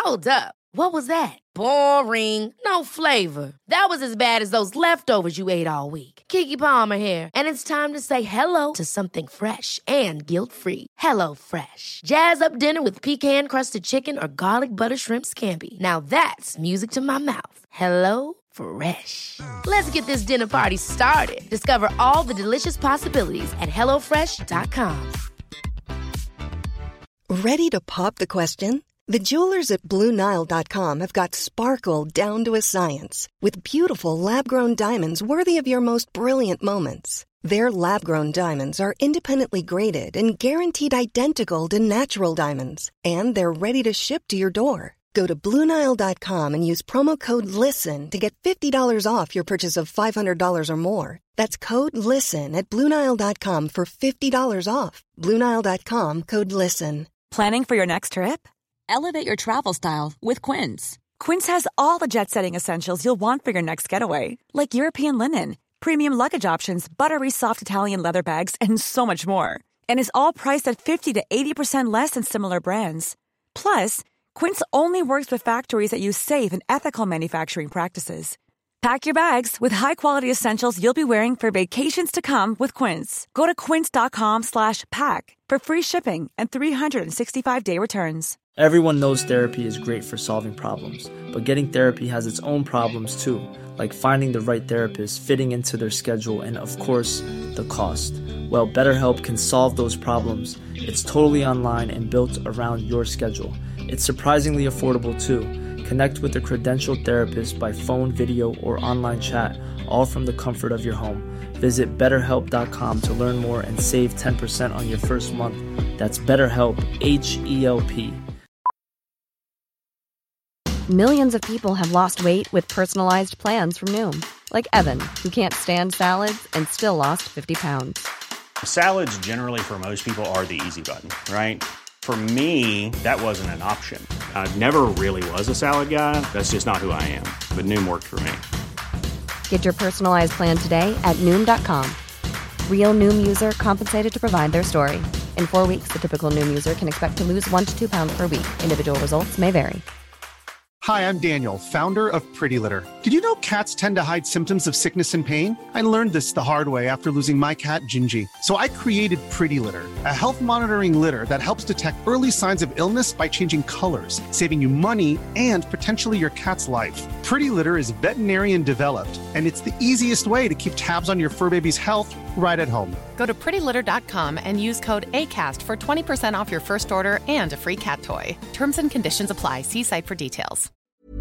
Hold up. What was that? Boring. No flavor. That was as bad as those leftovers you ate all week. Keke Palmer here, and it's time to say hello to something fresh and guilt-free. Hello Fresh. Jazz up dinner with pecan-crusted chicken or garlic butter shrimp scampi. Now that's music to my mouth. Hello Fresh. Let's get this dinner party started. Discover all the delicious possibilities at hellofresh.com. Ready to pop the question? The jewelers at BlueNile.com have got sparkle down to a science with beautiful lab-grown diamonds worthy of your most brilliant moments. Their lab-grown diamonds are independently graded and guaranteed identical to natural diamonds, and they're ready to ship to your door. Go to BlueNile.com and use promo code LISTEN to get $50 off your purchase of $500 or more. That's code LISTEN at BlueNile.com for $50 off. BlueNile.com, code LISTEN. Planning for your next trip? Elevate your travel style with Quince. Quince has all the jet-setting essentials you'll want for your next getaway, like European linen, premium luggage options, buttery soft Italian leather bags, and so much more. And is all priced at 50 to 80% less than similar brands. Plus, Quince only works with factories that use safe and ethical manufacturing practices. Pack your bags with high-quality essentials you'll be wearing for vacations to come with Quince. Go to quince.com/pack for free shipping and 365-day returns. Everyone knows therapy is great for solving problems, but getting therapy has its own problems too, like finding the right therapist, fitting into their schedule, and of course, the cost. Well, BetterHelp can solve those problems. It's totally online and built around your schedule. It's surprisingly affordable too. Connect with a credentialed therapist by phone, video, or online chat, all from the comfort of your home. Visit BetterHelp.com to learn more and save 10% on your first month. That's BetterHelp, H-E-L-P. Millions of people have lost weight with personalized plans from Noom. Like Evan, who can't stand salads and still lost 50 pounds. Salads generally for most people are the easy button, right? For me, that wasn't an option. I never really was a salad guy. That's just not who I am. But Noom worked for me. Get your personalized plan today at Noom.com. Real Noom user compensated to provide their story. In 4 weeks, the typical Noom user can expect to lose 1 to 2 pounds per week. Individual results may vary. Hi, I'm Daniel, founder of Pretty Litter. Did you know cats tend to hide symptoms of sickness and pain? I learned this the hard way after losing my cat, Gingy. So I created Pretty Litter, a health monitoring litter that helps detect early signs of illness by changing colors, saving you money and potentially your cat's life. Pretty Litter is veterinarian developed, and it's the easiest way to keep tabs on your fur baby's health right at home. Go to prettylitter.com and use code ACAST for 20% off your first order and a free cat toy. Terms and conditions apply. See site for details.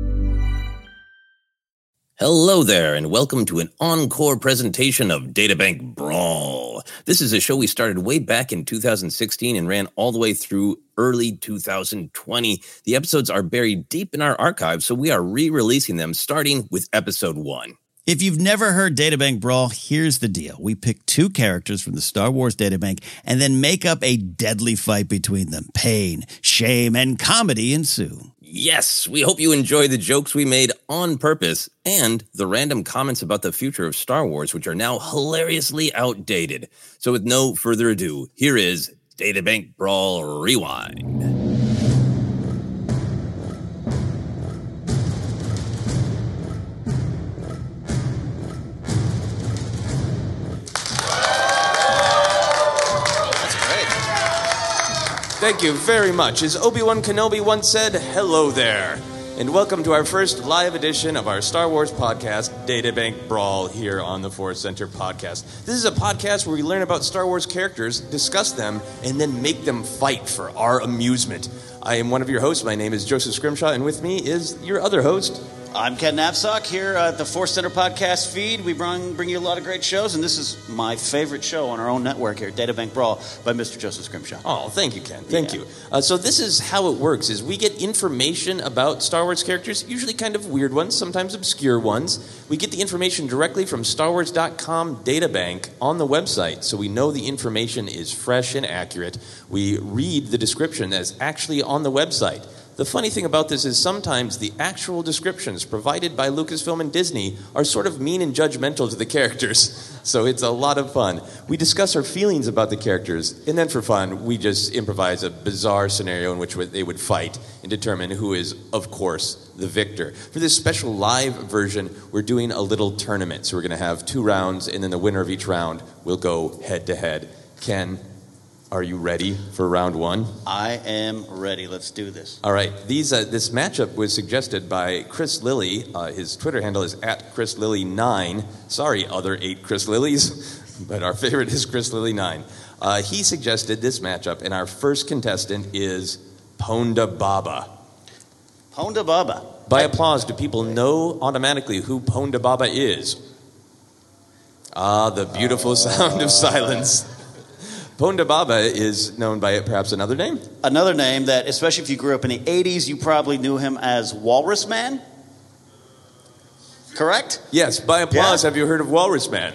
Hello there, and welcome to an encore presentation of DataBank Brawl. This is a show we started way back in 2016 and ran all the way through early 2020. The episodes are buried deep in our archive, so we are re-releasing them starting with episode 1. If you've never heard DataBank Brawl, here's the deal. We pick 2 characters from the Star Wars databank and then make up a deadly fight between them. Pain, shame, and comedy ensue. Yes, we hope you enjoy the jokes we made on purpose and the random comments about the future of Star Wars, which are now hilariously outdated. So with no further ado, here is DataBank Brawl Rewind. Thank you very much. As Obi-Wan Kenobi once said, hello there. And welcome to our first live edition of our Star Wars podcast, DataBank Brawl, here on the Force Center podcast. This is a podcast where we learn about Star Wars characters, discuss them, and then make them fight for our amusement. I am one of your hosts. My name is Joseph Scrimshaw, and with me is your other host. I'm Ken Knapsack here at the Force Center podcast feed. We bring you a lot of great shows, and this is my favorite show on our own network here, DataBank Brawl, by Mr. Joseph Scrimshaw. Oh, thank you, Ken. Thank you. So this is how it works, is we get information about Star Wars characters, usually kind of weird ones, sometimes obscure ones. We get the information directly from StarWars.com databank on the website, so we know the information is fresh and accurate. We read the description that's actually on the website. The funny thing about this is sometimes the actual descriptions provided by Lucasfilm and Disney are sort of mean and judgmental to the characters. So it's a lot of fun. We discuss our feelings about the characters, and then for fun, we just improvise a bizarre scenario in which they would fight and determine who is, of course, the victor. For this special live version, we're doing a little tournament. So we're going to have 2 rounds, and then the winner of each round will go head-to-head. Ken, are you ready for round 1? I am ready. Let's do this. All right. This matchup was suggested by Chris Lilly. His Twitter handle is @ChrisLilly9. Sorry, other 8 Chris Lillys, but our favorite is Chris Lilly9. He suggested this matchup, and our first contestant is Ponda Baba. Ponda Baba. By applause, do people know automatically who Ponda Baba is? Ah, the beautiful sound of silence. Ponda Baba is known by perhaps another name? Another name that, especially if you grew up in the 80s, you probably knew him as Walrus Man? Correct? Yes, by applause, have you heard of Walrus Man?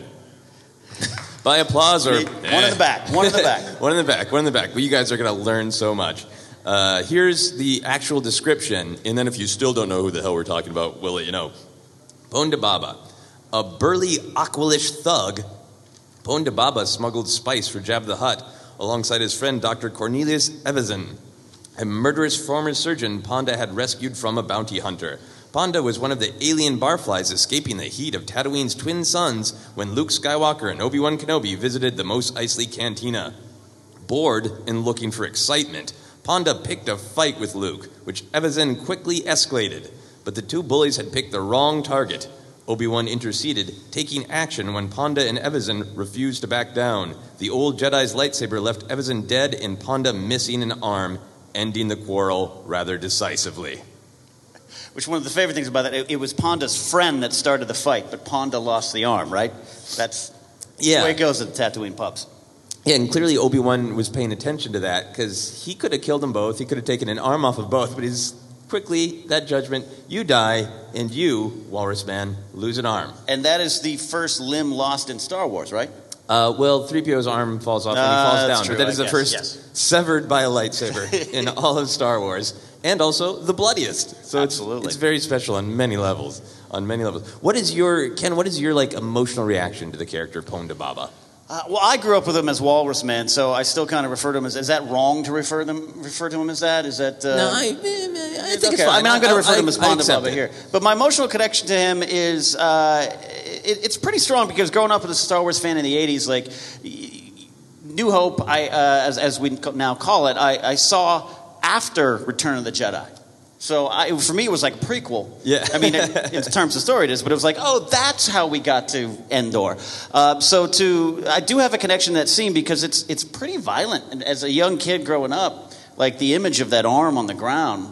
By applause or... One in the back, one in the back. One in the back, one in the back. Well, you guys are going to learn so much. Here's the actual description, and then if you still don't know who the hell we're talking about, we'll let you know. Ponda Baba, a burly Aqualish thug. Ponda Baba smuggled spice for Jabba the Hutt alongside his friend Dr. Cornelius Evazan, a murderous former surgeon Ponda had rescued from a bounty hunter. Ponda was one of the alien barflies escaping the heat of Tatooine's twin suns when Luke Skywalker and Obi-Wan Kenobi visited the Mos Eisley Cantina. Bored and looking for excitement, Ponda picked a fight with Luke, which Evazan quickly escalated. But the 2 bullies had picked the wrong target. Obi-Wan interceded, taking action when Ponda and Evazan refused to back down. The old Jedi's lightsaber left Evazan dead and Ponda missing an arm, ending the quarrel rather decisively. Which one of the favorite things about that, it was Ponda's friend that started the fight, but Ponda lost the arm, right? That's the way it goes at the Tatooine pubs. Yeah, and clearly Obi-Wan was paying attention to that, because he could have killed them both, he could have taken an arm off of both, but he's... Quickly, that judgment, you die, and you, Walrus Man, lose an arm. And that is the first limb lost in Star Wars, right? Well, 3PO's arm falls off and he falls down. True, but that is the first severed by a lightsaber in all of Star Wars. And also the bloodiest. So Absolutely. It's very special on many levels. What is your like emotional reaction to the character Ponda Baba? Well, I grew up with him as Walrus Man, so I still kind of refer to him as... Is that wrong to refer to him as that? Is that... No, I think it's fine. I mean, I'm going to refer to him as Ponda Baba it. here. But my emotional connection to him is... it's pretty strong because growing up as a Star Wars fan in the 80s, like... New Hope, as we now call it, I saw after Return of the Jedi. So for me, it was like a prequel. Yeah. I mean, in terms of story it is, but it was like, oh, that's how we got to Endor. I do have a connection to that scene because it's pretty violent. And as a young kid growing up, like the image of that arm on the ground,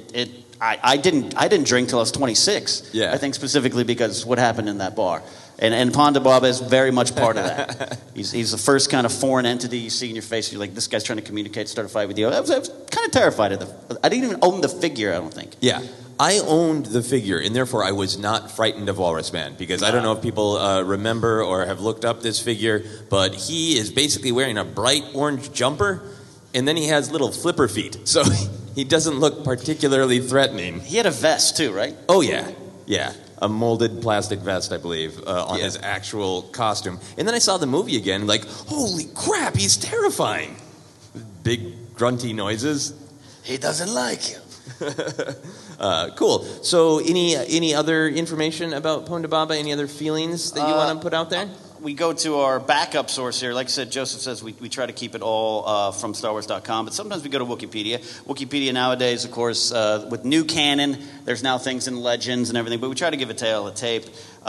I didn't drink till I was 26. Yeah. I think specifically because what happened in that bar. And Ponda Baba is very much part of that. He's the first kind of foreign entity you see in your face. You're like, this guy's trying to communicate, start a fight with you. I was kind of terrified of I didn't even own the figure, I don't think. Yeah. I owned the figure, and therefore I was not frightened of Walrus Man, because I don't know if people remember or have looked up this figure, but he is basically wearing a bright orange jumper, and then he has little flipper feet. So he doesn't look particularly threatening. He had a vest too, right? Oh, yeah. Yeah. A molded plastic vest, I believe, on his actual costume. And then I saw the movie again, like, holy crap, he's terrifying. Big grunty noises. He doesn't like you. Cool. So any other information about Ponda Baba? Any other feelings that you want to put out there? We go to our backup source here. Like I said, Joseph says we try to keep it all from StarWars.com, but sometimes we go to Wikipedia. Wikipedia nowadays, of course, with new canon, there's now things in legends and everything, but we try to give a tale, a tape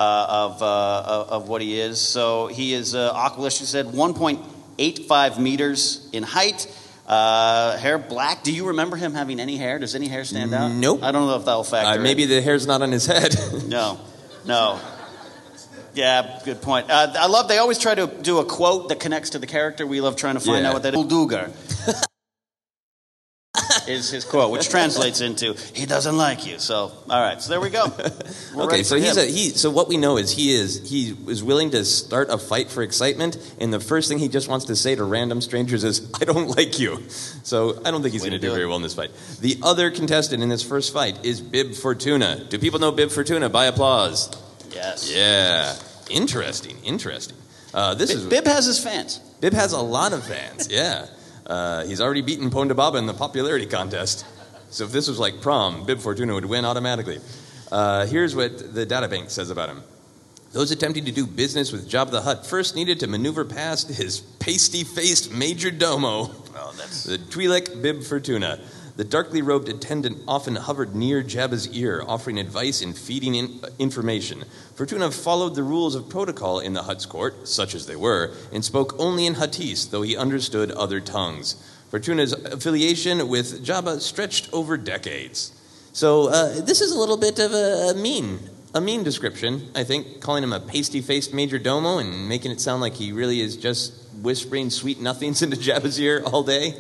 of what he is. So he is Aqualish, you said, 1.85 meters in height. Hair black. Do you remember him having any hair? Does any hair stand out? Nope. I don't know if that'll factor maybe in. the hair's not on his head. No. Yeah, good point. I love, they always try to do a quote that connects to the character. We love trying to find out what that is. Uldugar is his quote, which translates into, he doesn't like you. So, all right, so there we go. Okay, so so what we know is he is willing to start a fight for excitement, and the first thing he just wants to say to random strangers is, I don't like you. So I don't think he's going to do very well in this fight. The other contestant in this first fight is Bib Fortuna. Do people know Bib Fortuna? By applause. Yes. Yeah. Interesting. Bib has his fans. Bib has a lot of fans, yeah. He's already beaten Ponda Baba in the popularity contest. So if this was like prom, Bib Fortuna would win automatically. Here's what the databank says about him. Those attempting to do business with Jabba the Hutt first needed to maneuver past his pasty-faced major domo, the Twi'lek Bib Fortuna. The darkly robed attendant often hovered near Jabba's ear, offering advice and feeding information. Fortuna followed the rules of protocol in the Hutt's court, such as they were, and spoke only in Huttese, though he understood other tongues. Fortuna's affiliation with Jabba stretched over decades. So this is a little bit of a mean description, I think, calling him a pasty-faced major domo and making it sound like he really is just whispering sweet nothings into Jabba's ear all day.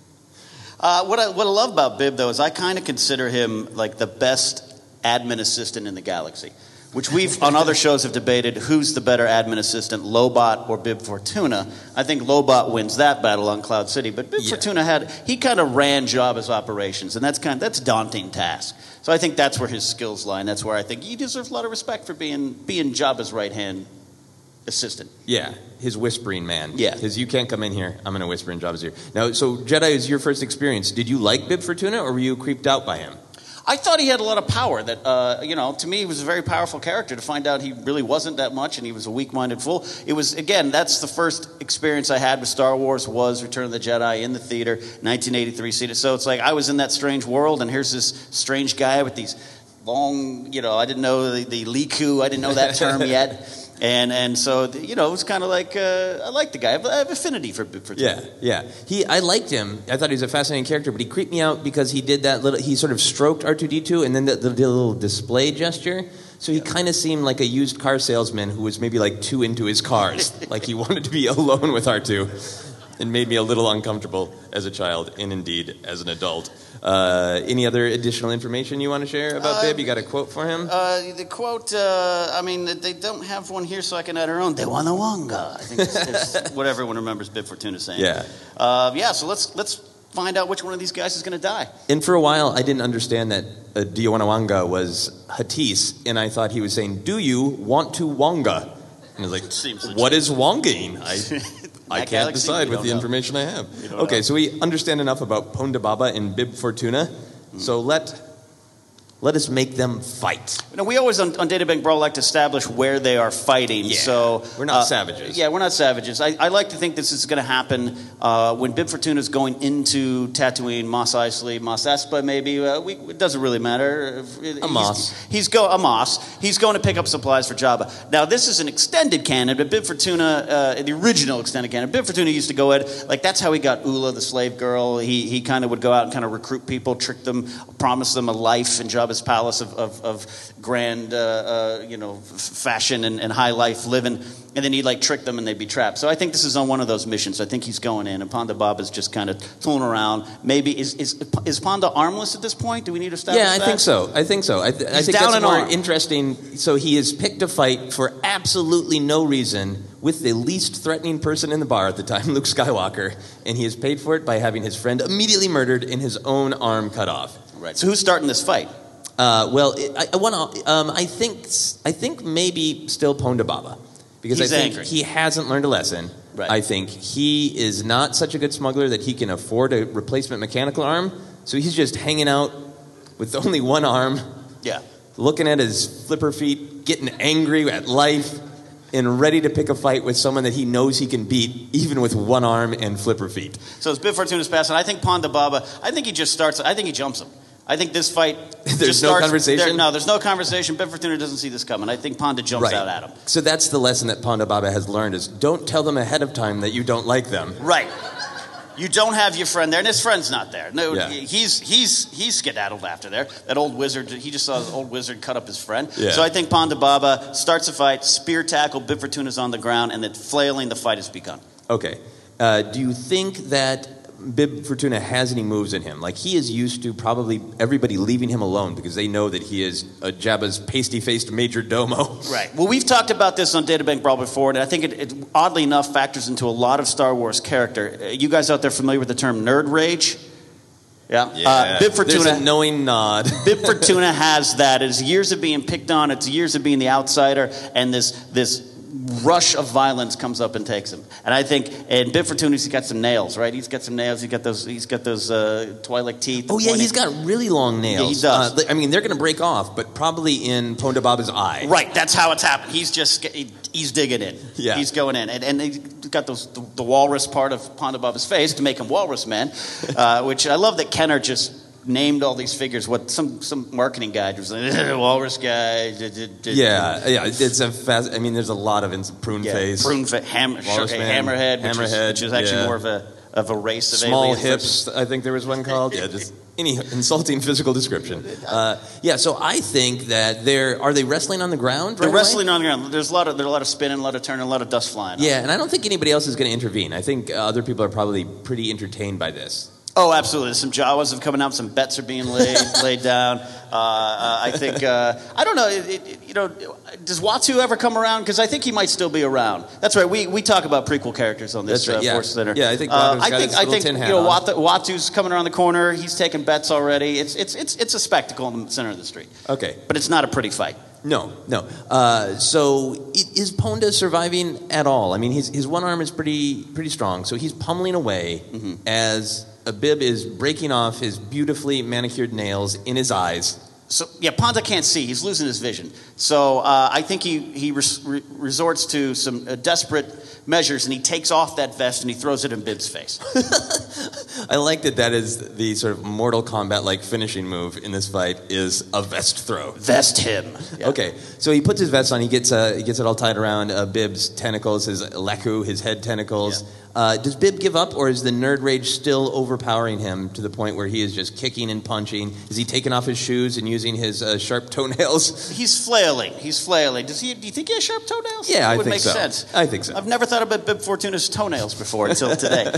What I love about Bib, though, is I kind of consider him like the best admin assistant in the galaxy, which we've on other shows have debated who's the better admin assistant, Lobot or Bib Fortuna. I think Lobot wins that battle on Cloud City, but Bib Fortuna he kind of ran Jabba's operations, and that's a daunting task. So I think that's where his skills lie, and that's where I think he deserves a lot of respect for being Jabba's right-hand assistant. Yeah, his whispering man. Yeah. Because you can't come in here, I'm going to whisper in Jabba's ear. Now, so Jedi is your first experience. Did you like Bib Fortuna, or were you creeped out by him? I thought he had a lot of power. That to me, he was a very powerful character. To find out he really wasn't that much, and he was a weak-minded fool. It was, again, that's the first experience I had with Star Wars was Return of the Jedi in the theater, 1983 seated. So it's like I was in that strange world, and here's this strange guy with these long, I didn't know the Liku, I didn't know that term yet. And so, it was kind of like, I like the guy. I have affinity for Fortuna. Yeah. I liked him. I thought he was a fascinating character, but he creeped me out because he did he sort of stroked R2-D2 and then the little display gesture. So he kind of seemed like a used car salesman who was maybe like too into his cars. Like he wanted to be alone with R2. It made me a little uncomfortable as a child, and indeed as an adult. Any other additional information you want to share about Bib? You got a quote for him? The quote, they don't have one here, so I can add our own. De Wanawanga. I think it's what everyone remembers Bib Fortuna saying. Yeah. So let's find out which one of these guys is going to die. And for a while, I didn't understand that De Wanawanga was Huttese, and I thought he was saying, "Do you want to wonga?" And I was like, "What is wongaing?" I can't decide with the information I have. Okay, so we understand enough about Ponda Baba and Bib Fortuna. So let us make them fight. We always on Databank Brawl like to establish where they are fighting. Yeah. So we're not savages. Yeah, we're not savages. I like to think this is going to happen when Bib Fortuna is going into Tatooine, Mos Eisley, Mos Espa, maybe. It doesn't really matter. He's going to pick up supplies for Jabba. Now, this is an extended canon, but Bib Fortuna, the original extended canon, Bib Fortuna used to go at, that's how he got Ula, the slave girl. He kind of would go out and kind of recruit people, trick them, promise them a life in Jabba's palace of grand, fashion and high life living, and then he'd trick them and they'd be trapped. So I think this is on one of those missions. I think he's going in, and Ponda Baba's just kind of fooling around. Maybe is Ponda armless at this point? Do we need to establish that? Yeah, I think so. I think that's more interesting. So he is picked to fight for absolutely no reason with the least threatening person in the bar at the time, Luke Skywalker, and he is paid for it by having his friend immediately murdered and his own arm cut off. Right. So who's starting this fight? I think maybe still Ponda Baba, because I think he hasn't learned a lesson. Right. I think he is not such a good smuggler that he can afford a replacement mechanical arm, so he's just hanging out with only one arm. Yeah. Looking at his flipper feet, getting angry at life, and ready to pick a fight with someone that he knows he can beat, even with one arm and flipper feet. So it's Bib Fortuna's pass, and I think Ponda Baba, I think he jumps him. I think this fight There's no conversation? There's no conversation. Bib Fortuna doesn't see this coming. I think Ponda jumps out at him. So that's the lesson that Ponda Baba has learned is don't tell them ahead of time that you don't like them. Right. You don't have your friend there, and his friend's not there. No, Yeah. he's skedaddled after there. That old wizard, he just saw the old wizard cut up his friend. Yeah. So I think Ponda Baba starts a fight, spear tackle, Bib Fortuna's on the ground, and then flailing, the fight has begun. Okay. Do you think that Bib Fortuna has any moves in him? Like, he is used to probably everybody leaving him alone because they know that he is Jabba's pasty-faced major domo. Right. Well, we've talked about this on Databank Brawl before, and I think it oddly enough factors into a lot of Star Wars character. You guys out there familiar with the term nerd rage? Yeah. Bib Fortuna. There's a knowing nod. Bib Fortuna has that. It's years of being picked on. It's years of being the outsider, and this rush of violence comes up and takes him. And I think in Bib Fortuna's, he's got some nails, right? He's got some nails. He's got those Twilight teeth. Oh yeah, he's got really long nails. Yeah, he does. I mean, they're going to break off, but probably in Ponda Baba's eye. Right, that's how it's happened. He's digging in. Yeah. He's going in. And he's got the walrus part of Ponda Baba's face to make him Walrus Man, which I love that Kenner just named all these figures. What some marketing guy was like, Walrus guy. Yeah. It's I mean, there's a lot of prune face, hammerhead, which is actually more of a race of small aliens. hips. I think there was one called. Yeah, just any insulting physical description. So I think that are they wrestling on the ground? They're wrestling on the ground. There's a lot of spinning, a lot of turning, a lot of dust flying. Yeah, and I don't think anybody else is going to intervene. I think other people are probably pretty entertained by this. Oh, absolutely. Some Jawas have come out. Some bets are being laid down. I think I don't know. Does Watu ever come around? Because I think he might still be around. That's right. We talk about prequel characters on this Force Center. Yeah, I think Watu's tin hat on. Watu's coming around the corner. He's taking bets already. It's a spectacle in the center of the street. Okay, but it's not a pretty fight. No. So is Ponda surviving at all? I mean, his one arm is pretty strong, so he's pummeling away as Bib is breaking off his beautifully manicured nails in his eyes. So yeah, Ponda can't see; he's losing his vision. So I think he resorts to some desperate measures, and he takes off that vest and he throws it in Bib's face. I like that is the sort of Mortal Kombat-like finishing move in this fight is a vest throw. Vest him. Yeah. Okay, so he puts his vest on. He gets it all tied around Bib's tentacles, his leku, his head tentacles. Yeah. Does Bib give up, or is the nerd rage still overpowering him to the point where he is just kicking and punching? Is he taking off his shoes and using his sharp toenails? He's flailing. Do you think he has sharp toenails? Yeah, it would think make so. sense. I think so. I've never thought about Bib Fortuna's toenails before until today.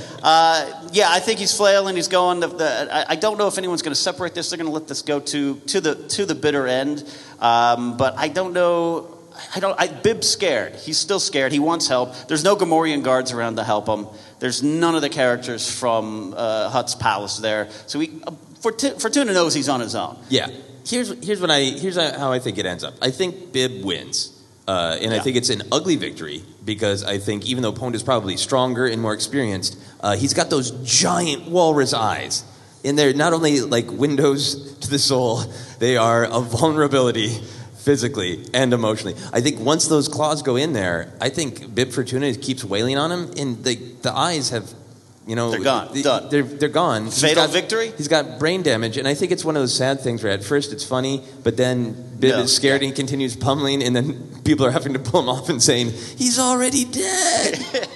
I think he's flailing. He's going. I don't know if anyone's going to separate this. They're going to let this go to the bitter end. But I don't know. Bib's scared. He's still scared. He wants help. There's no Gamorrean guards around to help him. There's none of the characters from Hutt's palace there. So Fortuna knows he's on his own. Yeah. Here's how I think it ends up. I think Bib wins. I think it's an ugly victory because I think even though Ponda's probably stronger and more experienced, he's got those giant walrus eyes. And they're not only like windows to the soul, they are a vulnerability physically and emotionally. I think once those claws go in there, I think Bib Fortuna keeps wailing on him, and the eyes have, they're gone. Done. They're gone. Fatal victory? He's got brain damage, and I think it's one of those sad things where at first it's funny, but then Bib is scared and continues pummeling, and then people are having to pull him off and saying, he's already dead.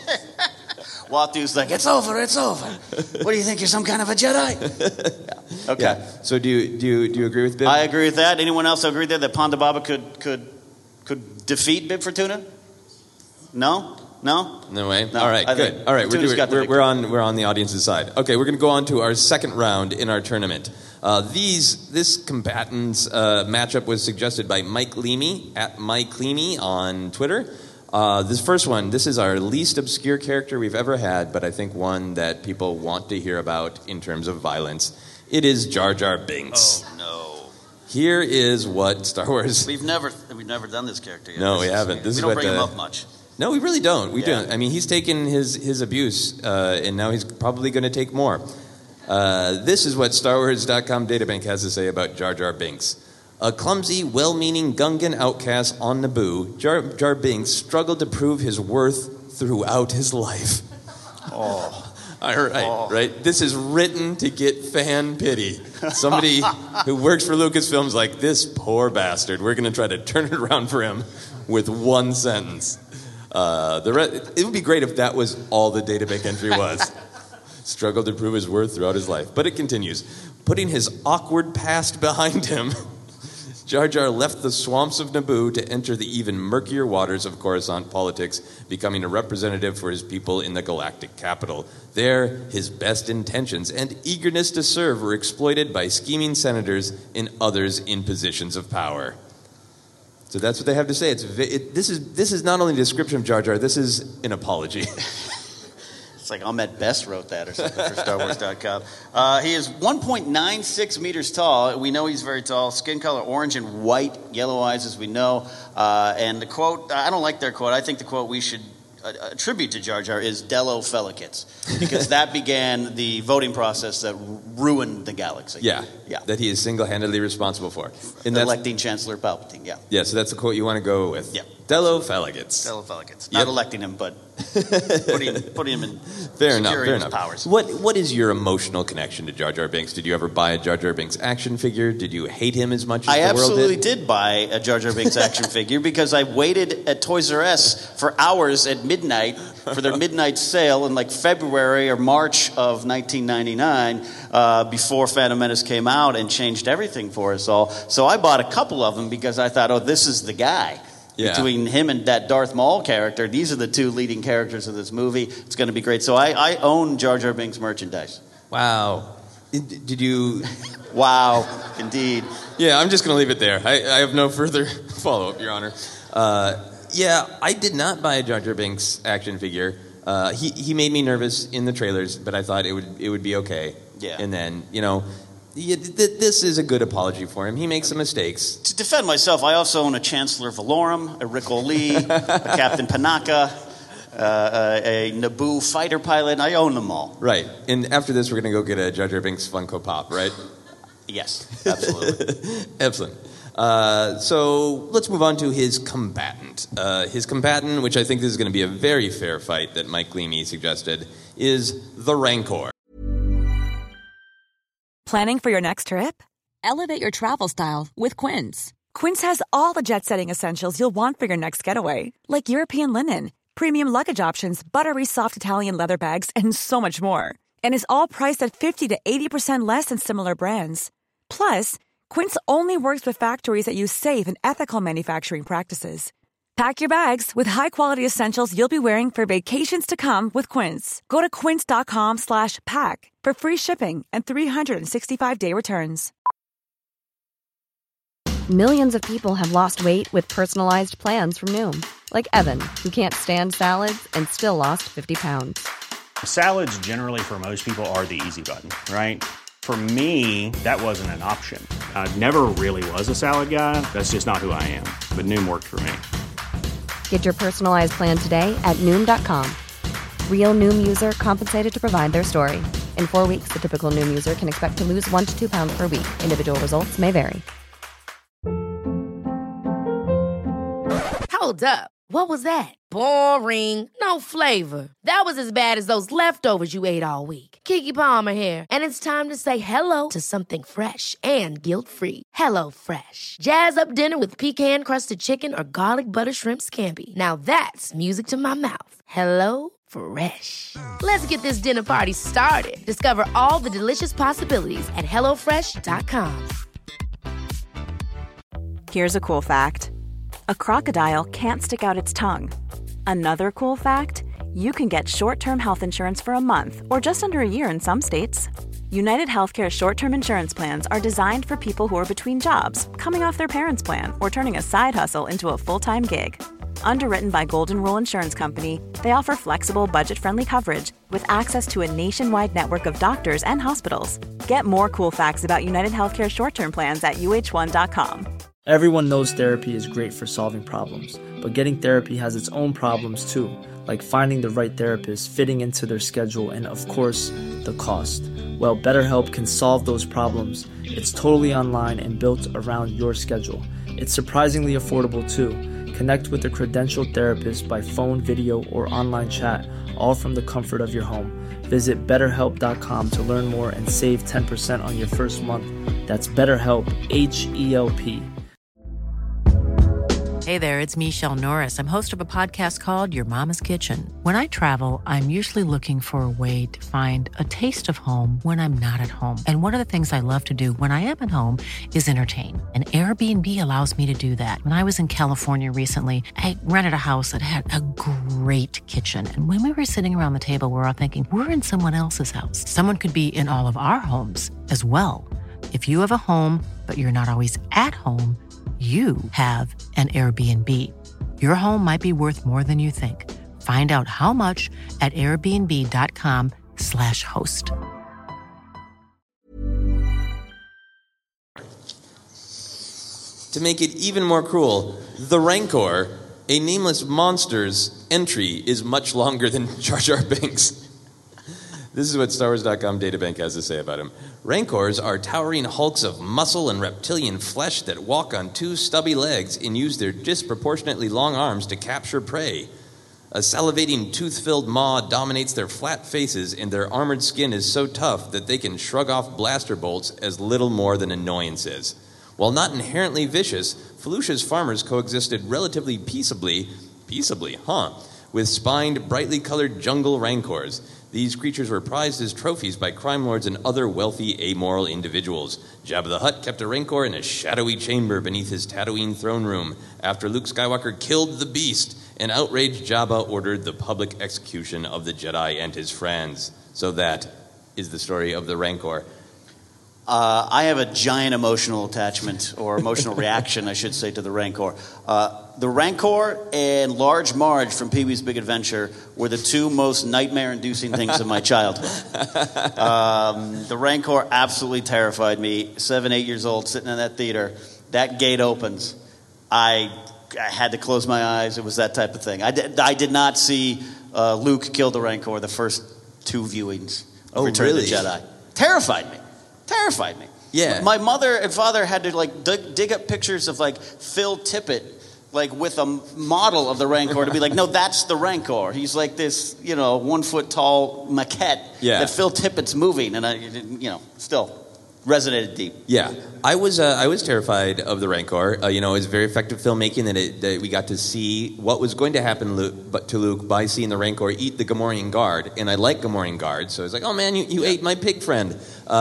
Watu's like, it's over. What do you think? You're some kind of a Jedi? Okay. Yeah. So do you agree with Bib? I agree with that. Anyone else agree that Ponda Baba could defeat Bib Fortuna? No? No way. No, all right, good. All right, we're on the audience's side. Okay, we're going to go on to our second round in our tournament. This combatants matchup was suggested by Mike Leamy at Mike Leamy on Twitter. This first one, this is our least obscure character we've ever had, but I think one that people want to hear about in terms of violence. It is Jar Jar Binks. Oh no! Here is what Star Wars. We've never done this character yet. No, we haven't. We don't bring him up much. No, we really don't. We don't. I mean, he's taken his abuse, and now he's probably going to take more. This is what StarWars.com databank has to say about Jar Jar Binks. A clumsy, well-meaning Gungan outcast on Naboo, Jar Binks struggled to prove his worth throughout his life. Oh. All right, right? This is written to get fan pity. Somebody who works for Lucasfilm's like, this poor bastard, we're going to try to turn it around for him with one sentence. It would be great if that was all the databank entry was. Struggled to prove his worth throughout his life. But it continues. Putting his awkward past behind him, Jar Jar left the swamps of Naboo to enter the even murkier waters of Coruscant politics, becoming a representative for his people in the galactic capital. There, his best intentions and eagerness to serve were exploited by scheming senators and others in positions of power. So that's what they have to say. This is not only a description of Jar Jar, this is an apology. It's like Ahmed Best wrote that or something for StarWars.com. He is 1.96 meters tall. We know he's very tall. Skin color orange and white, yellow eyes, as we know. And the quote, I don't like their quote. I think the quote we should attribute to Jar Jar is Dello Felicits, because that began the voting process that ruined the galaxy. Yeah. That he is single-handedly responsible for. And electing Chancellor Palpatine, Yeah, so that's the quote you want to go with. Yeah. Dello Felicits. Dello Felicits. Not electing him, but putting him in fair securing enough. his powers. What is your emotional connection to Jar Jar Binks? Did you ever buy a Jar Jar Binks action figure? Did you hate him as much as I the world did? absolutely did buy a Jar Jar Binks action figure because I waited at Toys R Us for hours at midnight for their midnight sale in like February or March of 1999 before Phantom Menace came out and changed everything for us all. So I bought a couple of them because I thought, oh, this is the guy. Yeah. Between him and that Darth Maul character, these are the two leading characters of this movie. It's going to be great. So I own Jar Jar Binks merchandise. Wow. Did you... Wow, indeed. Yeah, I'm just going to leave it there. I have no further follow-up, Your Honor. Yeah, I did not buy a Jar Jar Binks action figure. He made me nervous in the trailers, but I thought it would be okay. Yeah. And then, this is a good apology for him. He makes some mistakes. To defend myself, I also own a Chancellor Valorum, a Rick O'Lee, a Captain Panaka, a Naboo fighter pilot. I own them all. Right. And after this, we're going to go get a Jar Jar Binks Funko Pop, right? Yes, absolutely. Excellent. So let's move on to his combatant. His combatant, which I think this is going to be a very fair fight that Mike Leamy suggested, is the Rancor. Planning for your next trip? Elevate your travel style with Quince. Quince has all the jet-setting essentials you'll want for your next getaway, like European linen, premium luggage options, buttery soft Italian leather bags, and so much more. And is all priced at 50 to 80% less than similar brands. Plus, Quince only works with factories that use safe and ethical manufacturing practices. Pack your bags with high-quality essentials you'll be wearing for vacations to come with Quince. Go to quince.com/pack for free shipping and 365-day returns. Millions of people have lost weight with personalized plans from Noom. Like Evan, who can't stand salads and still lost 50 pounds. Salads generally for most people are the easy button, right? For me, that wasn't an option. I never really was a salad guy. That's just not who I am. But Noom worked for me. Get your personalized plan today at Noom.com. Real Noom user compensated to provide their story. In 4 weeks, the typical Noom user can expect to lose 1 to 2 pounds per week. Individual results may vary. Hold up. What was that? Boring. No flavor. That was as bad as those leftovers you ate all week. Keke Palmer here. And it's time to say hello to something fresh and guilt-free. Hello Fresh. Jazz up dinner with pecan-crusted chicken or garlic butter shrimp scampi. Now that's music to my mouth. Hello Fresh. Let's get this dinner party started. Discover all the delicious possibilities at HelloFresh.com. Here's a cool fact. A crocodile can't stick out its tongue. Another cool fact, you can get short-term health insurance for a month or just under a year in some states. United Healthcare short-term insurance plans are designed for people who are between jobs, coming off their parents' plan, or turning a side hustle into a full-time gig. Underwritten by Golden Rule Insurance Company, they offer flexible, budget-friendly coverage with access to a nationwide network of doctors and hospitals. Get more cool facts about United Healthcare short-term plans at uh1.com. Everyone knows therapy is great for solving problems, but getting therapy has its own problems too, like finding the right therapist, fitting into their schedule, and of course, the cost. Well, BetterHelp can solve those problems. It's totally online and built around your schedule. It's surprisingly affordable too. Connect with a credentialed therapist by phone, video, or online chat, all from the comfort of your home. Visit BetterHelp.com to learn more and save 10% on your first month. That's BetterHelp, H-E-L-P. Hey there, it's Michelle Norris. I'm host of a podcast called Your Mama's Kitchen. When I travel, I'm usually looking for a way to find a taste of home when I'm not at home. And one of the things I love to do when I am at home is entertain. And Airbnb allows me to do that. When I was in California recently, I rented a house that had a great kitchen. And when we were sitting around the table, we were all thinking, we're in someone else's house. Someone could be in all of our homes as well. If you have a home, but you're not always at home, you have an Airbnb. Your home might be worth more than you think. Find out how much at airbnb.com/host. To make it even more cruel, the Rancor, a nameless monster's entry, is much longer than Jar Jar Binks. This is what StarWars.com databank has to say about him. Rancors are towering hulks of muscle and reptilian flesh that walk on two stubby legs and use their disproportionately long arms to capture prey. A salivating, tooth-filled maw dominates their flat faces, and their armored skin is so tough that they can shrug off blaster bolts as little more than annoyances. While not inherently vicious, Felucia's farmers coexisted relatively peaceably, with spined, brightly colored jungle rancors. These creatures were prized as trophies by crime lords and other wealthy, amoral individuals. Jabba the Hutt kept a rancor in a shadowy chamber beneath his Tatooine throne room. After Luke Skywalker killed the beast, an outraged Jabba ordered the public execution of the Jedi and his friends. So that is the story of the Rancor. I have a giant emotional attachment, or emotional reaction, I should say, to the Rancor. The Rancor and Large Marge from Pee-wee's Big Adventure were the two most nightmare-inducing things of my childhood. The Rancor absolutely terrified me. 7, 8 years old, sitting in that theater. That gate opens. I had to close my eyes. It was that type of thing. I did not see Luke kill the Rancor the first 2 viewings of Return of the Jedi. Terrified me. Yeah. My mother and father had to dig up pictures of Phil Tippett with a model of the Rancor to be no, that's the Rancor. He's like this, 1 foot tall maquette that Phil Tippett's moving, and still resonated deep. Yeah, I was terrified of the Rancor. It was very effective filmmaking that we got to see what was going to happen to Luke by seeing the Rancor eat the Gamorrean guard, and I like Gamorrean guards, so I was like, oh man, you ate my pig friend.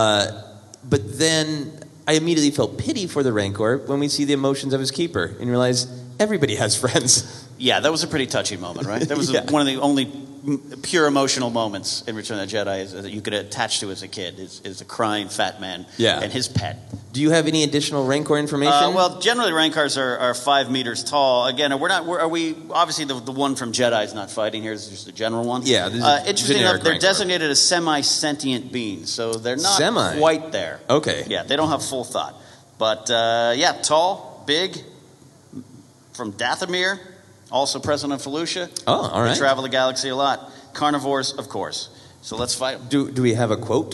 But then I immediately felt pity for the Rancor when we see the emotions of his keeper and realize everybody has friends. Yeah, that was a pretty touching moment, right? That was one of the only pure emotional moments in Return of the Jedi that you could attach to as a kid is a crying fat man and his pet. Do you have any additional Rancor information? Well, generally Rancors are 5 meters tall. Again, are we obviously the one from Jedi is not fighting here. This is just the general one. Yeah. Interesting enough, they're designated as semi-sentient beings, so they're not quite there. Okay. Yeah, they don't have full thought, but tall, big, from Dathomir. Also present on Felucia. Oh, all right. They travel the galaxy a lot. Carnivores, of course. So let's fight them. Do we have a quote?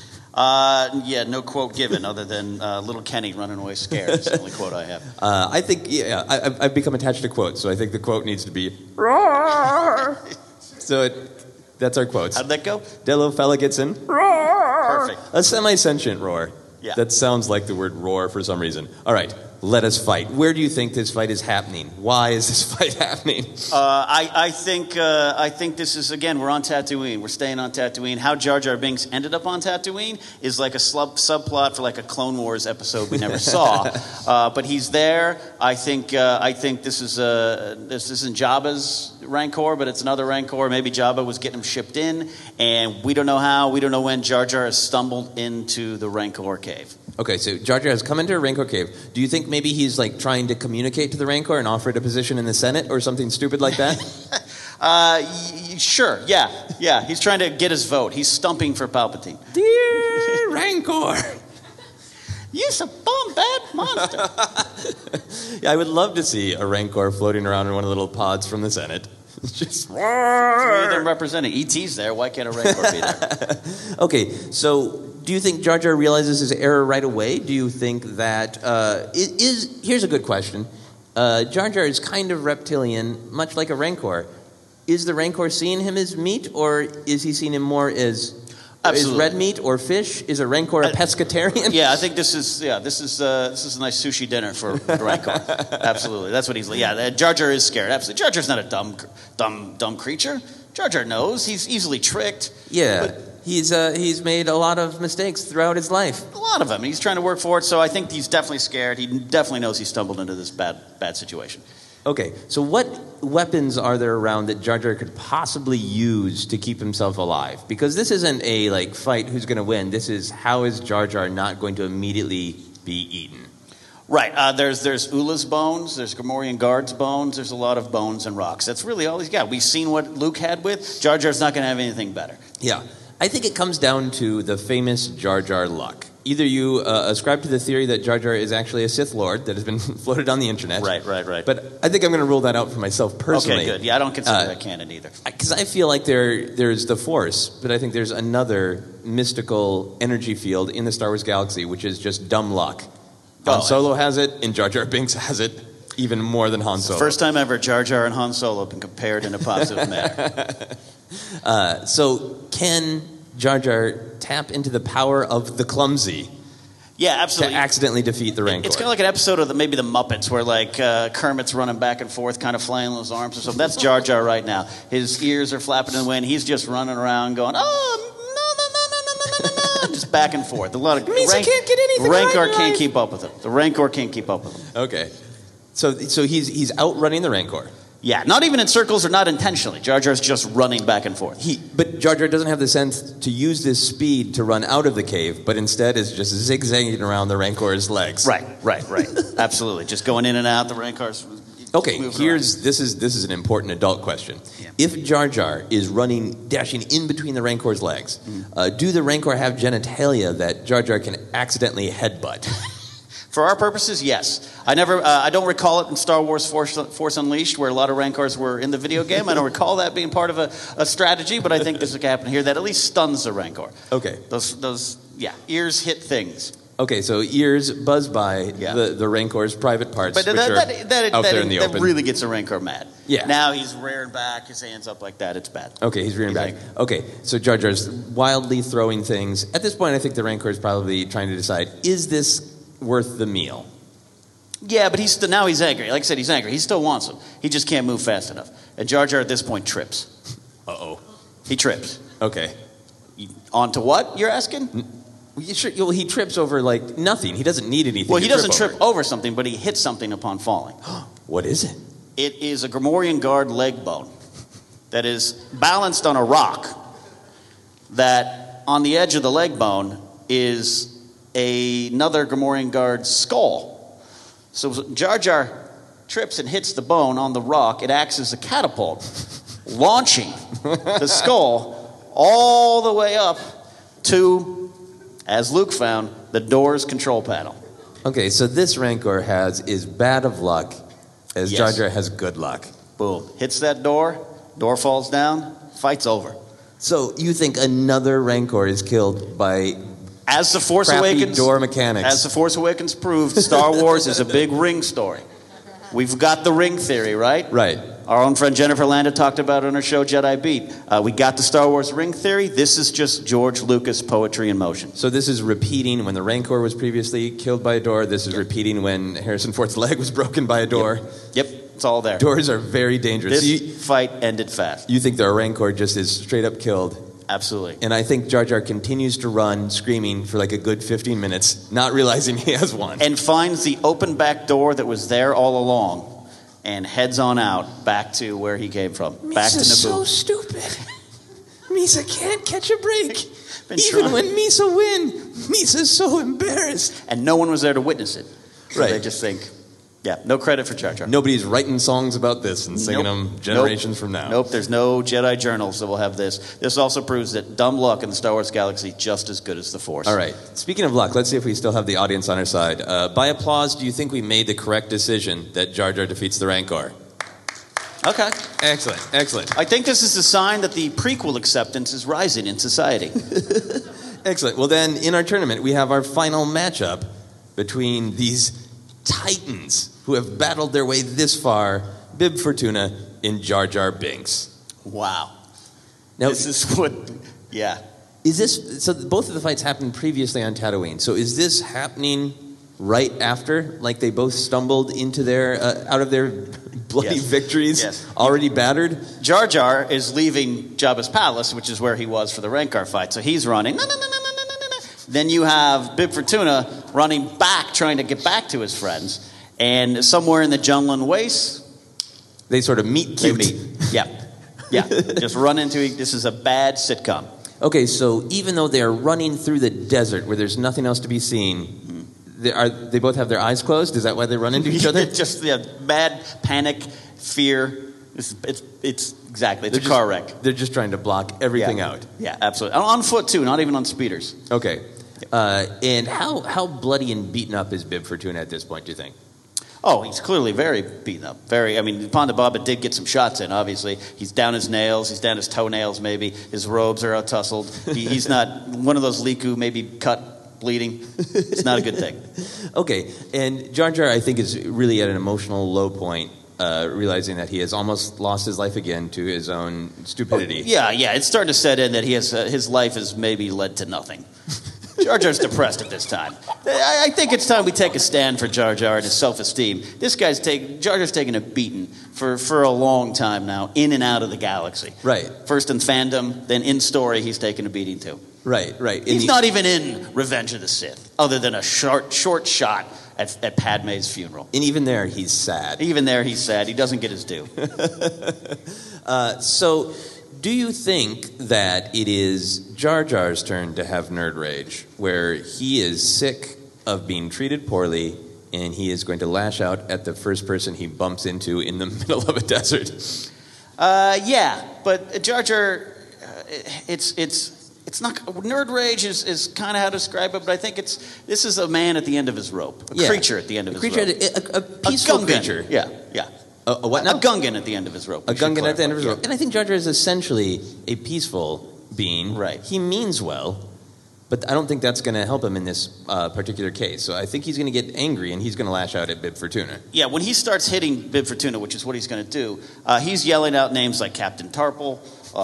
No quote given other than little Kenny running away scared. That's the only quote I have. I think, I've become attached to quotes, so I think the quote needs to be roar. So that's our quotes. How'd that go? Dello Fella gets in. Roar. Perfect. A semi-sentient roar. Yeah. That sounds like the word roar for some reason. All right. Let us fight. Where do you think this fight is happening? Why is this fight happening? I think this is, again, we're on Tatooine. We're staying on Tatooine. How Jar Jar Binks ended up on Tatooine is like a subplot for a Clone Wars episode we never saw. But he's there. I think this isn't Jabba's Rancor, but it's another Rancor. Maybe Jabba was getting him shipped in, and we don't know how. We don't know when Jar Jar has stumbled into the Rancor cave. Okay, so Jar Jar has come into a Rancor cave. Do you think maybe he's trying to communicate to the Rancor and offer it a position in the Senate or something stupid like that? Sure, yeah. He's trying to get his vote. He's stumping for Palpatine. Dear Rancor, you're a bomb bad monster. Yeah, I would love to see a Rancor floating around in one of the little pods from the Senate. Just three of them representing. E.T.'s there. Why can't a Rancor be there? Okay, so do you think Jar Jar realizes his error right away? Do you think that here's a good question. Jar Jar is kind of reptilian, much like a Rancor. Is the Rancor seeing him as meat, or is he seeing him more as red meat or fish? Is a Rancor a pescatarian? Yeah, I think this is a nice sushi dinner for Rancor. Absolutely, that's what he's like. Yeah, Jar Jar is scared. Absolutely, Jar Jar's not a dumb creature. Jar Jar knows he's easily tricked. Yeah. But he's made a lot of mistakes throughout his life. A lot of them. He's trying to work for it, so I think he's definitely scared. He definitely knows he stumbled into this bad situation. Okay, so what weapons are there around that Jar Jar could possibly use to keep himself alive? Because this isn't a fight who's going to win. This is how is Jar Jar not going to immediately be eaten? Right. There's Ula's bones. There's Gamorrean Guard's bones. There's a lot of bones and rocks. That's really all he's got. We've seen what Luke had with. Jar Jar's not going to have anything better. Yeah. I think it comes down to the famous Jar Jar luck. Either you ascribe to the theory that Jar Jar is actually a Sith Lord that has been floated on the internet. Right. But I think I'm going to rule that out for myself personally. Okay, good. Yeah, I don't consider that canon either. Because I feel like there's the Force, but I think there's another mystical energy field in the Star Wars galaxy, which is just dumb luck. Han Solo has it, and Jar Jar Binks has it even more than Han Solo. First time ever Jar Jar and Han Solo have been compared in a positive manner. So can Jar Jar tap into the power of the clumsy? Yeah, absolutely. To accidentally defeat the Rancor. It's kind of like an episode of maybe the Muppets where like Kermit's running back and forth, kind of flailing his arms or something. That's Jar Jar right now. His ears are flapping in the wind. He's just running around going, no, just back and forth. A lot of can't get anything. Rancor can't keep up with him. The Rancor can't keep up with him. Okay, so he's outrunning the Rancor. Yeah, not even in circles or not intentionally. Jar Jar's just running back and forth. But Jar Jar doesn't have the sense to use this speed to run out of the cave, but instead is just zigzagging around the Rancor's legs. Right. Absolutely. Just going in and out, the Rancor's Okay, this is an important adult question. Yeah. If Jar Jar is dashing in between the Rancor's legs, do the Rancor have genitalia that Jar Jar can accidentally headbutt? For our purposes, yes. I don't recall it in Star Wars Force Unleashed, where a lot of Rancors were in the video game. I don't recall that being part of a strategy, but I think this is happening here that at least stuns the Rancor. Okay. Those ears hit things. Okay, so ears buzz by the Rancor's private parts, which are out there in the open. That really gets a Rancor mad. Yeah. Now he's rearing back, his hands up like that. It's bad. Okay, he's rearing back. Okay, so Jar Jar's wildly throwing things. At this point, I think the Rancor is probably trying to decide, is this worth the meal? Yeah, but now he's angry. Like I said, he's angry. He still wants him. He just can't move fast enough. And Jar Jar at this point trips. Uh-oh. He trips. Okay. Onto what, you're asking? He trips over, like, nothing. He doesn't need anything. Well, he doesn't trip over something, but he hits something upon falling. What is it? It is a Gamorrean Guard leg bone that is balanced on a rock that on the edge of the leg bone is another Gamorrean Guard skull. So Jar Jar trips and hits the bone on the rock. It acts as a catapult, launching the skull all the way up to, as Luke found, the door's control panel. Okay, so this Rancor is bad of luck, as Jar Jar has good luck. Boom. Hits that door falls down, fight's over. So you think another Rancor is killed by... As the Force Awakens, door mechanics. As the Force Awakens proved, Star Wars is a big ring story. We've got the ring theory, right? Right. Our own friend Jennifer Landa talked about it on her show Jedi Beat. We got the Star Wars ring theory. This is just George Lucas poetry in motion. So this is repeating when the Rancor was previously killed by a door. This is repeating when Harrison Ford's leg was broken by a door. Yep. It's all there. Doors are very dangerous. This fight ended fast. You think the Rancor just is straight up killed? Absolutely. And I think Jar Jar continues to run, screaming for like a good 15 minutes, not realizing he has won. And finds the open back door that was there all along and heads on out back to where he came from. Back to Naboo. Misa's so stupid. Misa can't catch a break. Even when Misa win, Misa's so embarrassed. And no one was there to witness it. So right. They just think... Yeah, no credit for Jar Jar. Nobody's writing songs about this and singing them generations from now. Nope, there's no Jedi journals that will have this. This also proves that dumb luck in the Star Wars galaxy is just as good as the Force. All right. Speaking of luck, let's see if we still have the audience on our side. By applause, do you think we made the correct decision that Jar Jar defeats the Rancor? Okay. Excellent. I think this is a sign that the prequel acceptance is rising in society. Excellent. Well, then, in our tournament, we have our final matchup between these titans who have battled their way this far, Bib Fortuna and Jar Jar Binks. Wow. Now, this is what, yeah. Is this, so both of the fights happened previously on Tatooine, so is this happening right after? Like they both stumbled into out of their bloody victories, already battered? Jar Jar is leaving Jabba's palace, which is where he was for the Rancor fight, so he's running. Then you have Bib Fortuna running back, trying to get back to his friends. And somewhere in the Jundland Wastes, they sort of meet cute. They meet. Yeah. Just run into it. This is a bad sitcom. Okay, so even though they are running through the desert where there's nothing else to be seen, They both have their eyes closed? Is that why they run into each other? Just mad panic, fear. It's exactly. It's a car wreck. They're just trying to block everything out. Yeah, absolutely. On foot too, not even on speeders. Okay. And how bloody and beaten up is Bib Fortuna at this point, do you think? Oh, he's clearly very beaten up. Ponda Baba did get some shots in, obviously. He's down his nails. He's down his toenails, maybe. His robes are out tussled. He's not one of those Liku, maybe cut, bleeding. It's not a good thing. Okay. And Jar Jar, I think, is really at an emotional low point, realizing that he has almost lost his life again to his own stupidity. Yeah. It's starting to set in that he has his life has maybe led to nothing. Jar Jar's depressed at this time. I think it's time we take a stand for Jar Jar and his self-esteem. Jar Jar's taking a beating for a long time now, in and out of the galaxy. Right. First in fandom, then in story, he's taking a beating too. Right. He's not even in Revenge of the Sith, other than a short shot at Padme's funeral. And even there, he's sad. He doesn't get his due. So, do you think that it is Jar Jar's turn to have nerd rage, where he is sick of being treated poorly, and he is going to lash out at the first person he bumps into in the middle of a desert? Yeah, but Jar Jar, it's not nerd rage is kind of how to describe it, but I think this is a man at the end of his rope, a creature at the end of his rope, a peaceful creature. Yeah. A what now? A Gungan at the end of his rope. A Gungan at the end of his rope. And I think Jar Jar is essentially a peaceful being. Right. He means well, but I don't think that's going to help him in this particular case. So I think he's going to get angry, and he's going to lash out at Bib Fortuna. Yeah, when he starts hitting Bib Fortuna, which is what he's going to do, he's yelling out names like Captain Tarple,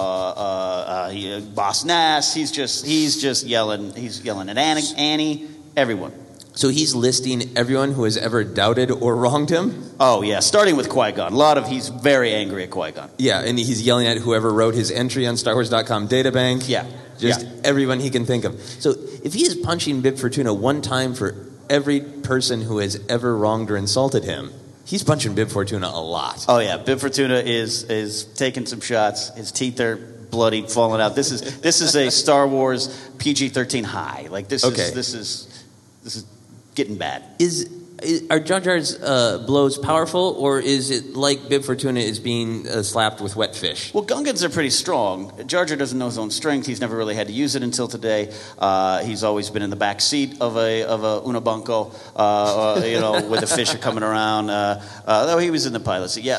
Boss Nass. He's just yelling. He's yelling at Annie, everyone. So he's listing everyone who has ever doubted or wronged him? Oh, yeah, starting with Qui-Gon. He's very angry at Qui-Gon. Yeah, and he's yelling at whoever wrote his entry on StarWars.com databank. Yeah. Just everyone he can think of. So if he is punching Bib Fortuna one time for every person who has ever wronged or insulted him, he's punching Bib Fortuna a lot. Oh, yeah, Bib Fortuna is taking some shots. His teeth are bloody, falling out. This is a Star Wars PG-13 high. Like, this is getting bad. Are Jar Jar's blows powerful, or is it like Bib Fortuna is being slapped with wet fish? Well, Gungans are pretty strong. Jar Jar doesn't know his own strength. He's never really had to use it until today. He's always been in the back seat of a Unabanco, where the fish are coming around. Though he was in the pilot seat.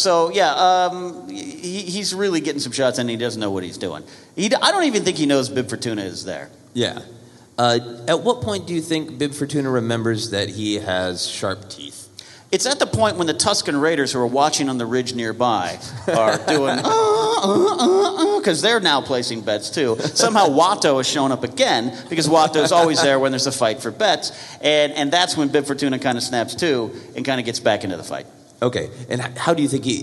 He's really getting some shots, and he doesn't know what he's doing. I don't even think he knows Bib Fortuna is there. Yeah. At what point do you think Bib Fortuna remembers that he has sharp teeth? It's at the point when the Tusken Raiders, who are watching on the ridge nearby, are doing because they're now placing bets too. Somehow Watto has shown up again, because Watto is always there when there's a fight for bets, and that's when Bib Fortuna kind of snaps too and kind of gets back into the fight. Okay, and how do you think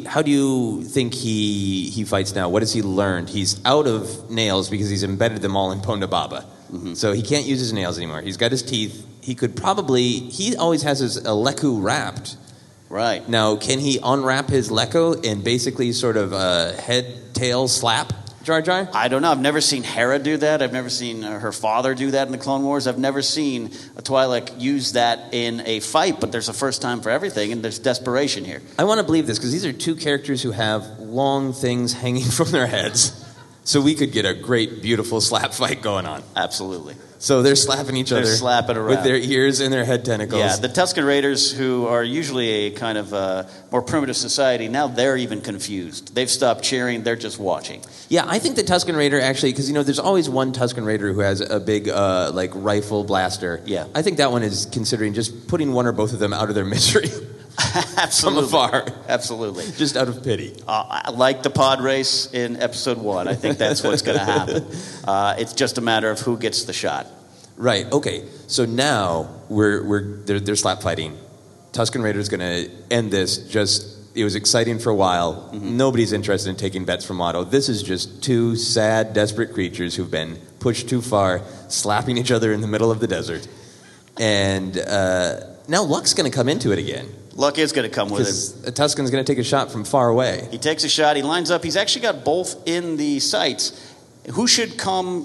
he fights now? What has he learned? He's out of nails because he's embedded them all in Ponda Baba. Mm-hmm. So he can't use his nails anymore. He's got his teeth. He always has his Leku wrapped. Right. Now, can he unwrap his Leku and basically sort of head, tail slap Jar Jar? I don't know. I've never seen Hera do that. I've never seen her father do that in the Clone Wars. I've never seen a Twi'lek use that in a fight, but there's a first time for everything, and there's desperation here. I want to believe this, because these are two characters who have long things hanging from their heads. So we could get a great, beautiful slap fight going on. Absolutely. So they're slapping each other. They're slapping around. With their ears and their head tentacles. Yeah, the Tusken Raiders, who are usually a kind of more primitive society, now they're even confused. They've stopped cheering. They're just watching. Yeah, I think the Tusken Raider actually, because, there's always one Tusken Raider who has a big, rifle blaster. Yeah. I think that one is considering just putting one or both of them out of their misery. Absolutely. From afar. Absolutely. Just out of pity. Like the pod race in episode 1. I think that's what's going to happen. It's just a matter of who gets the shot. Right. Okay. So now they're slap fighting. Tusken Raider's going to end this. It was exciting for a while. Mm-hmm. Nobody's interested in taking bets from Watto. This is just two sad, desperate creatures who've been pushed too far, slapping each other in the middle of the desert. And now Luck's going to come into it again. Luck is going to come with it. Tusken's going to take a shot from far away. He takes a shot. He lines up. He's actually got both in the sights. Who should come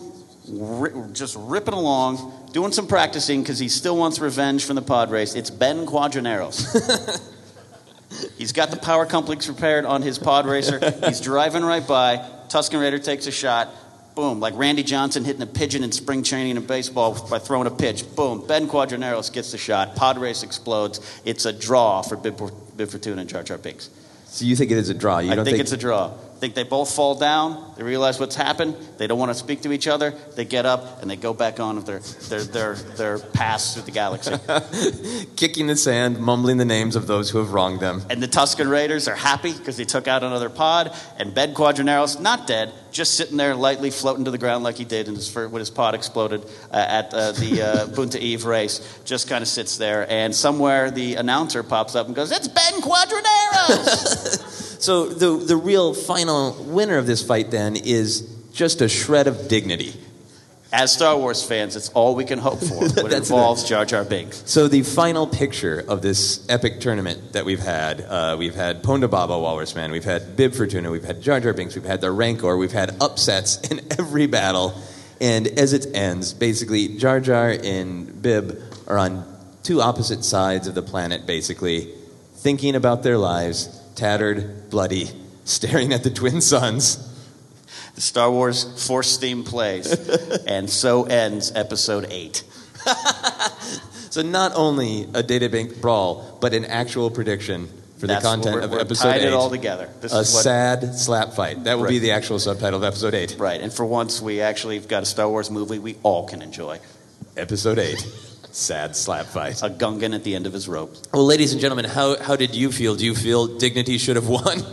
just ripping along, doing some practicing because he still wants revenge from the pod race. It's Ben Quadraneros. He's got the power complex prepared on his pod racer. He's driving right by. Tusken Raider takes a shot. Boom, like Randy Johnson hitting a pigeon in spring training in baseball by throwing a pitch. Boom, Ben Quadraneros gets the shot. Pod race explodes. It's a draw for Bib Fortuna and Jar Jar Binks. So you think it is a draw? I think it's a draw. I think they both fall down. They realize what's happened. They don't want to speak to each other. They get up and they go back on with their pass through the galaxy. Kicking the sand, mumbling the names of those who have wronged them. And the Tusken Raiders are happy because they took out another pod. And Ben Quadraneros, not dead, just sitting there lightly floating to the ground like he did when his pod exploded at the Bunta Eve race. Just kind of sits there. And somewhere the announcer pops up and goes, "It's Ben Quadraneros!" So the real final winner of this fight then is just a shred of dignity. As Star Wars fans, it's all we can hope for when it involves Jar Jar Binks. So the final picture of this epic tournament that we've had Ponda Baba Walrus Man, we've had Bib Fortuna, we've had Jar Jar Binks, we've had the Rancor, we've had upsets in every battle. And as it ends, basically Jar Jar and Bib are on two opposite sides of the planet, basically, thinking about their lives, tattered, bloody, staring at the twin suns. The Star Wars Force theme plays, and so ends Episode 8. So not only a databank brawl, but an actual prediction for the content of Episode 8. Tied it all together. Sad slap fight. That will be the actual subtitle of Episode 8. Right, and for once we actually have got a Star Wars movie we all can enjoy. Episode 8. Sad slap fight. A Gungan at the end of his rope. Well, ladies and gentlemen, how did you feel? Do you feel dignity should have won?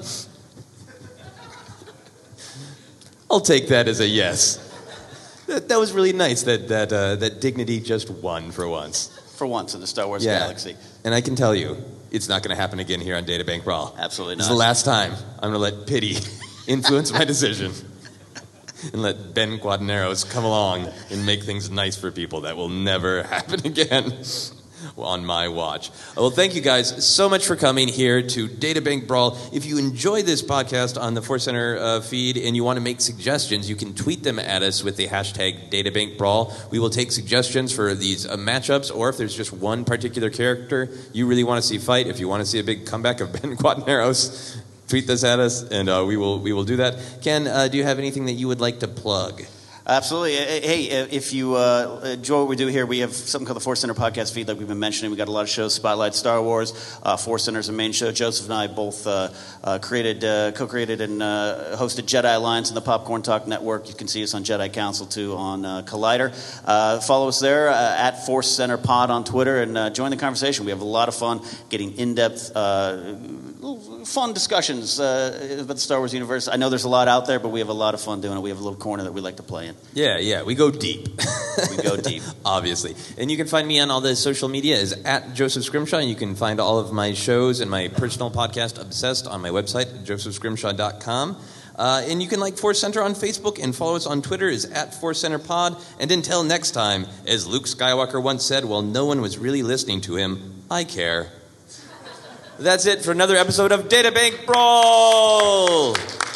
I'll take that as a yes. That was really nice that dignity just won for once. For once in the Star Wars galaxy. And I can tell you, it's not going to happen again here on Databank Brawl. Absolutely not. This is the last time I'm going to let pity influence my decision. And let Ben Quadraneros come along and make things nice for people. That will never happen again on my watch. Well, thank you guys so much for coming here to Databank Brawl. If you enjoy this podcast on the Force Center feed and you want to make suggestions, you can tweet them at us with the hashtag Databank Brawl. We will take suggestions for these matchups, or if there's just one particular character you really want to see fight, if you want to see a big comeback of Ben Quadraneros, tweet this at us, and we will do that. Ken, do you have anything that you would like to plug? Absolutely. Hey, if you enjoy what we do here, we have something called the Force Center podcast feed, like we've been mentioning. We got a lot of shows, Spotlight Star Wars. Force Center's a main show. Joseph and I both co-created and hosted Jedi Alliance and the Popcorn Talk Network. You can see us on Jedi Council too on Collider. Follow us there at Force Center Pod on Twitter and join the conversation. We have a lot of fun getting in-depth, fun discussions about the Star Wars universe. I know there's a lot out there, but we have a lot of fun doing it. We have a little corner that we like to play in. Yeah, we go deep. We go deep. Obviously. And you can find me on all the social media is at Joseph Scrimshaw, and you can find all of my shows and my personal podcast, Obsessed, on my website, josephscrimshaw.com. And you can like Force Center on Facebook and follow us on Twitter is at Force Center Pod. And until next time, as Luke Skywalker once said, while no one was really listening to him, I care. That's it for another episode of Databank Brawl.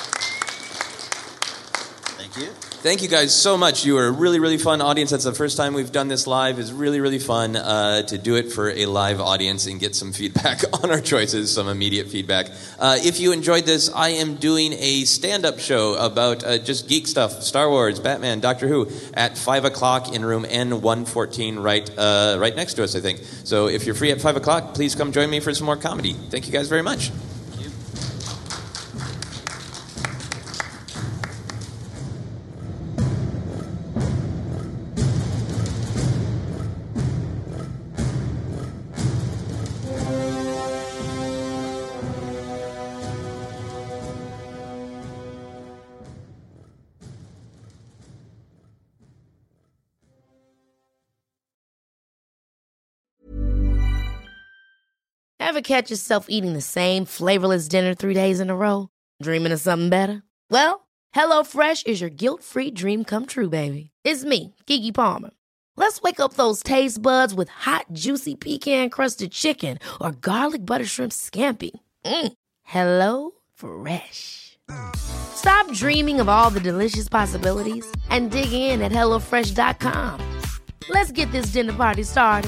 Thank you. Thank you guys so much. You are a really, really fun audience. That's the first time we've done this live. It's really, really fun to do it for a live audience and get some feedback on our choices, some immediate feedback. If you enjoyed this, I am doing a stand-up show about just geek stuff, Star Wars, Batman, Doctor Who, at 5 o'clock in room N114 right next to us, I think. So if you're free at 5 o'clock, please come join me for some more comedy. Thank you guys very much. Ever catch yourself eating the same flavorless dinner 3 days in a row? Dreaming of something better? Well, HelloFresh is your guilt-free dream come true, baby. It's me, Keke Palmer. Let's wake up those taste buds with hot, juicy pecan-crusted chicken or garlic butter shrimp scampi. Hello Fresh. Stop dreaming of all the delicious possibilities and dig in at HelloFresh.com. Let's get this dinner party started.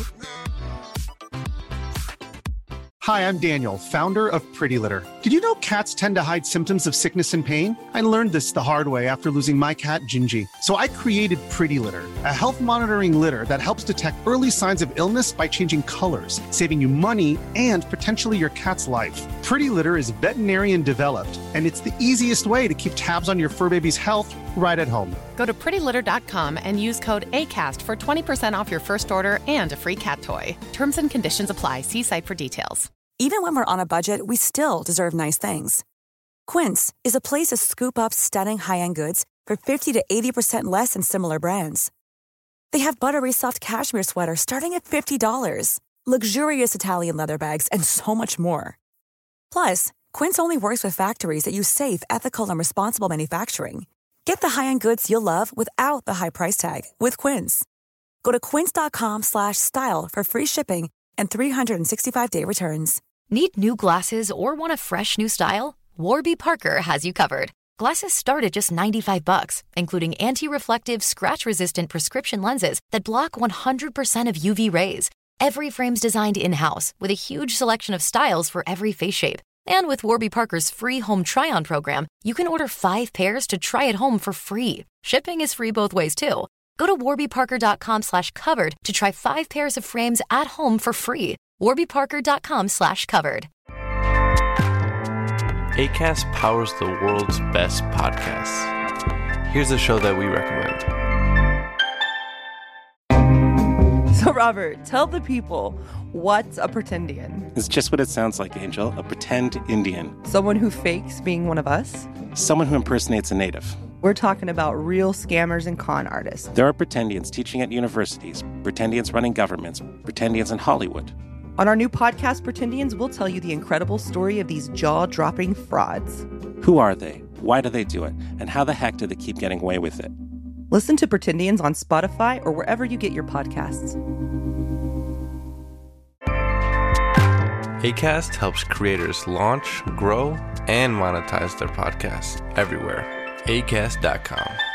Hi, I'm Daniel, founder of Pretty Litter. Did you know cats tend to hide symptoms of sickness and pain? I learned this the hard way after losing my cat, Gingy. So I created Pretty Litter, a health monitoring litter that helps detect early signs of illness by changing colors, saving you money and potentially your cat's life. Pretty Litter is veterinarian developed, and it's the easiest way to keep tabs on your fur baby's health right at home. Go to prettylitter.com and use code ACAST for 20% off your first order and a free cat toy. Terms and conditions apply. See site for details. Even when we're on a budget, we still deserve nice things. Quince is a place to scoop up stunning high-end goods for 50 to 80% less than similar brands. They have buttery soft cashmere sweaters starting at $50, luxurious Italian leather bags, and so much more. Plus, Quince only works with factories that use safe, ethical, and responsible manufacturing. Get the high-end goods you'll love without the high price tag with Quince. Go to quince.com/style for free shipping and 365-day returns. Need new glasses or want a fresh new style? Warby Parker has you covered. Glasses start at just $95, including anti-reflective, scratch-resistant prescription lenses that block 100% of UV rays. Every frame's designed in-house with a huge selection of styles for every face shape. And with Warby Parker's free home try-on program, you can order 5 pairs to try at home for free. Shipping is free both ways, too. Go to warbyparker.com/covered to try 5 pairs of frames at home for free. warbyparker.com/covered. Acast powers the world's best podcasts. Here's a show that we recommend. So, Robert, tell the people, what's a pretendian? It's just what it sounds like, Angel. A pretend Indian. Someone who fakes being one of us? Someone who impersonates a native. We're talking about real scammers and con artists. There are pretendians teaching at universities, pretendians running governments, pretendians in Hollywood. On our new podcast, Pretendians, we'll tell you the incredible story of these jaw-dropping frauds. Who are they? Why do they do it? And how the heck do they keep getting away with it? Listen to Pretendians on Spotify or wherever you get your podcasts. Acast helps creators launch, grow, and monetize their podcasts everywhere. Acast.com.